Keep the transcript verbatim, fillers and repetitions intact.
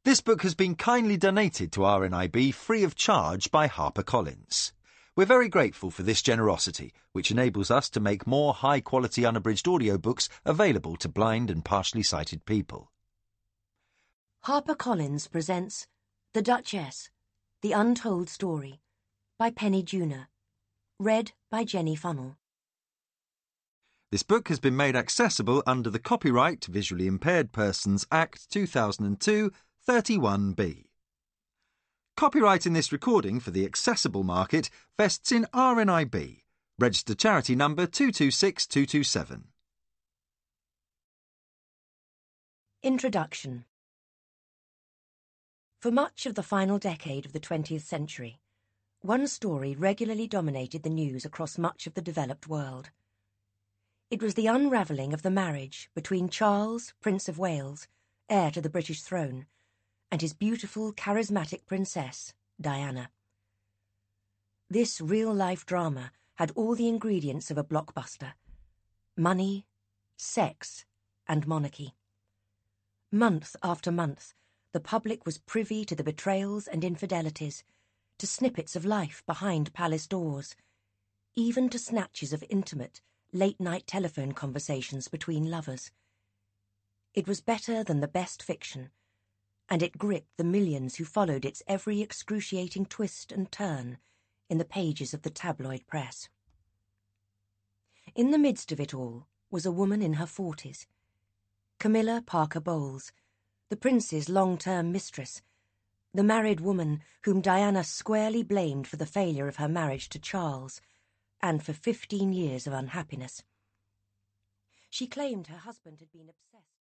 This book has been kindly donated to R N I B free of charge by HarperCollins. We're very grateful for this generosity, which enables us to make more high-quality unabridged audiobooks available to blind and partially sighted people. HarperCollins presents The Duchess, The Untold Story by Penny Junor, read by Jenny Funnell. This book has been made accessible under the Copyright Visually Impaired Persons Act two thousand two, thirty-one B. Copyright in this recording for the accessible market vests in R N I B, registered charity number two two six two two seven. Introduction. For much of the final decade of the twentieth century, one story regularly dominated the news across much of the developed world. It was the unravelling of the marriage between Charles, Prince of Wales, heir to the British throne, and his beautiful, charismatic princess, Diana. This real-life drama had all the ingredients of a blockbuster: money, sex, and monarchy. Month after month, the public was privy to the betrayals and infidelities, to snippets of life behind palace doors, even to snatches of intimate, late-night telephone conversations between lovers. It was better than the best fiction, and it gripped the millions who followed its every excruciating twist and turn in the pages of the tabloid press. In the midst of it all was a woman in her forties, Camilla Parker Bowles, the prince's long-term mistress, the married woman whom Diana squarely blamed for the failure of her marriage to Charles, and for fifteen years of unhappiness. She claimed her husband had been obsessed